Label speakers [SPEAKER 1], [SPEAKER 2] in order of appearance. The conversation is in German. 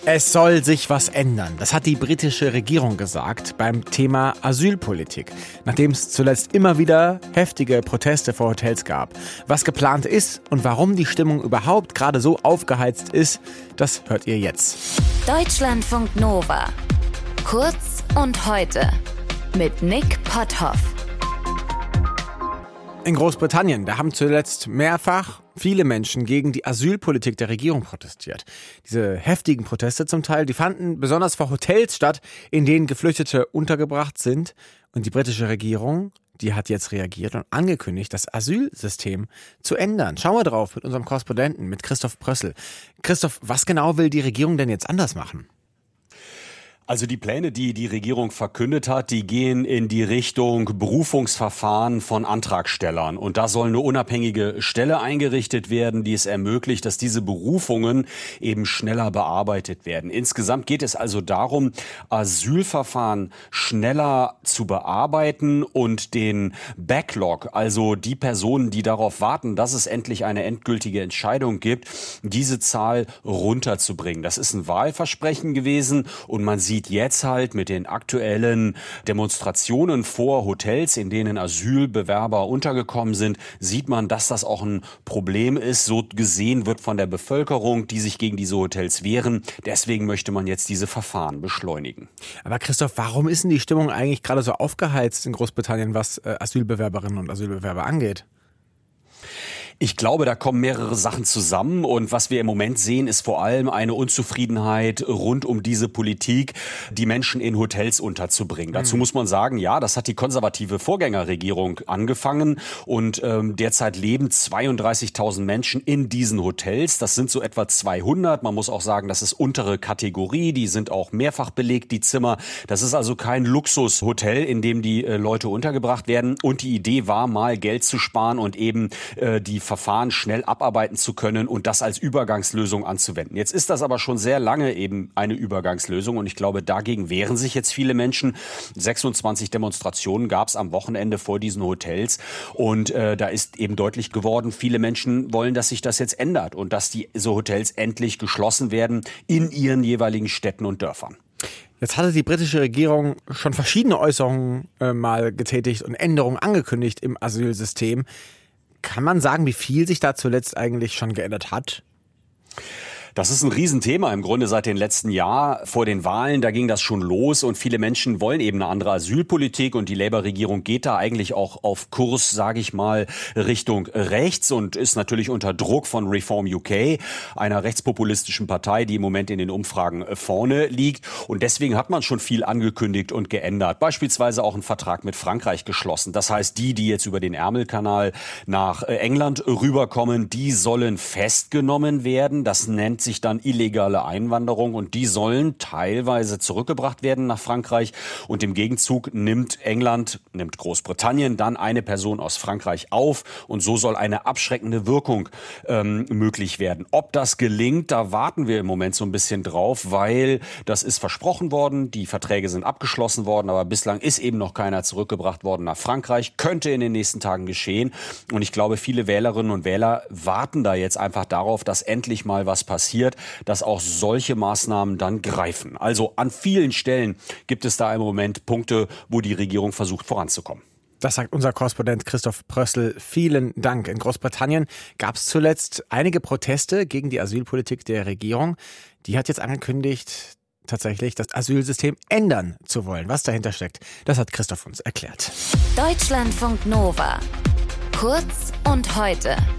[SPEAKER 1] Es soll sich was ändern. Das hat die britische Regierung gesagt beim Thema Asylpolitik, nachdem es zuletzt immer wieder heftige Proteste vor Hotels gab. Was geplant ist und warum die Stimmung überhaupt gerade so aufgeheizt ist, das hört ihr jetzt.
[SPEAKER 2] Deutschlandfunk Nova. Kurz und heute mit Nick Potthoff.
[SPEAKER 1] In Großbritannien, da haben zuletzt mehrfach viele Menschen gegen die Asylpolitik der Regierung protestiert. Diese heftigen Proteste zum Teil, die fanden besonders vor Hotels statt, in denen Geflüchtete untergebracht sind. Und die britische Regierung, die hat jetzt reagiert und angekündigt, das Asylsystem zu ändern. Schauen wir drauf mit unserem Korrespondenten, mit Christoph Prössl. Christoph, was genau will die Regierung denn jetzt anders machen?
[SPEAKER 3] Also die Pläne, die die Regierung verkündet hat, die gehen in die Richtung Berufungsverfahren von Antragstellern. Und da soll eine unabhängige Stelle eingerichtet werden, die es ermöglicht, dass diese Berufungen eben schneller bearbeitet werden. Insgesamt geht es also darum, Asylverfahren schneller zu bearbeiten und den Backlog, also die Personen, die darauf warten, dass es endlich eine endgültige Entscheidung gibt, diese Zahl runterzubringen. Das ist ein Wahlversprechen gewesen und man sieht jetzt halt mit den aktuellen Demonstrationen vor Hotels, in denen Asylbewerber untergekommen sind, sieht man, dass das auch ein Problem ist. So gesehen wird von der Bevölkerung, die sich gegen diese Hotels wehren. Deswegen möchte man jetzt diese Verfahren beschleunigen.
[SPEAKER 1] Aber Christoph, warum ist denn die Stimmung eigentlich gerade so aufgeheizt in Großbritannien, was Asylbewerberinnen und Asylbewerber angeht?
[SPEAKER 3] Ich glaube, da kommen mehrere Sachen zusammen und was wir im Moment sehen, ist vor allem eine Unzufriedenheit rund um diese Politik, die Menschen in Hotels unterzubringen. Dazu muss man sagen, ja, das hat die konservative Vorgängerregierung angefangen und derzeit leben 32.000 Menschen in diesen Hotels. Das sind so etwa 200. Man muss auch sagen, das ist untere Kategorie. Die sind auch mehrfach belegt, die Zimmer. Das ist also kein Luxushotel, in dem die Leute untergebracht werden. Und die Idee war mal, Geld zu sparen und eben die Verfahren schnell abarbeiten zu können und das als Übergangslösung anzuwenden. Jetzt ist das aber schon sehr lange eben eine Übergangslösung und ich glaube, dagegen wehren sich jetzt viele Menschen. 26 Demonstrationen gab es am Wochenende vor diesen Hotels und da ist eben deutlich geworden, viele Menschen wollen, dass sich das jetzt ändert und dass diese Hotels endlich geschlossen werden in ihren jeweiligen Städten und Dörfern.
[SPEAKER 1] Jetzt hatte die britische Regierung schon verschiedene Äußerungen mal getätigt und Änderungen angekündigt im Asylsystem. Kann man sagen, wie viel sich da zuletzt eigentlich schon geändert hat?
[SPEAKER 3] Das ist ein Riesenthema im Grunde seit dem letzten Jahr. Vor den Wahlen, da ging das schon los und viele Menschen wollen eben eine andere Asylpolitik und die Labour-Regierung geht da eigentlich auch auf Kurs, sage ich mal, Richtung rechts und ist natürlich unter Druck von Reform UK, einer rechtspopulistischen Partei, die im Moment in den Umfragen vorne liegt. Und deswegen hat man schon viel angekündigt und geändert. Beispielsweise auch einen Vertrag mit Frankreich geschlossen. Das heißt, die jetzt über den Ärmelkanal nach England rüberkommen, die sollen festgenommen werden. Das nennt sich dann illegale Einwanderung und die sollen teilweise zurückgebracht werden nach Frankreich und im Gegenzug nimmt Großbritannien dann eine Person aus Frankreich auf und so soll eine abschreckende Wirkung möglich werden. Ob das gelingt, da warten wir im Moment so ein bisschen drauf, weil das ist versprochen worden, die Verträge sind abgeschlossen worden, aber bislang ist eben noch keiner zurückgebracht worden nach Frankreich, könnte in den nächsten Tagen geschehen und ich glaube, viele Wählerinnen und Wähler warten da jetzt einfach darauf, dass endlich mal was passiert, dass auch solche Maßnahmen dann greifen. Also an vielen Stellen gibt es da im Moment Punkte, wo die Regierung versucht voranzukommen.
[SPEAKER 1] Das sagt unser Korrespondent Christoph Prössl. Vielen Dank. In Großbritannien gab es zuletzt einige Proteste gegen die Asylpolitik der Regierung. Die hat jetzt angekündigt, tatsächlich das Asylsystem ändern zu wollen. Was dahinter steckt, das hat Christoph uns erklärt.
[SPEAKER 2] Deutschlandfunk Nova. Kurz und heute.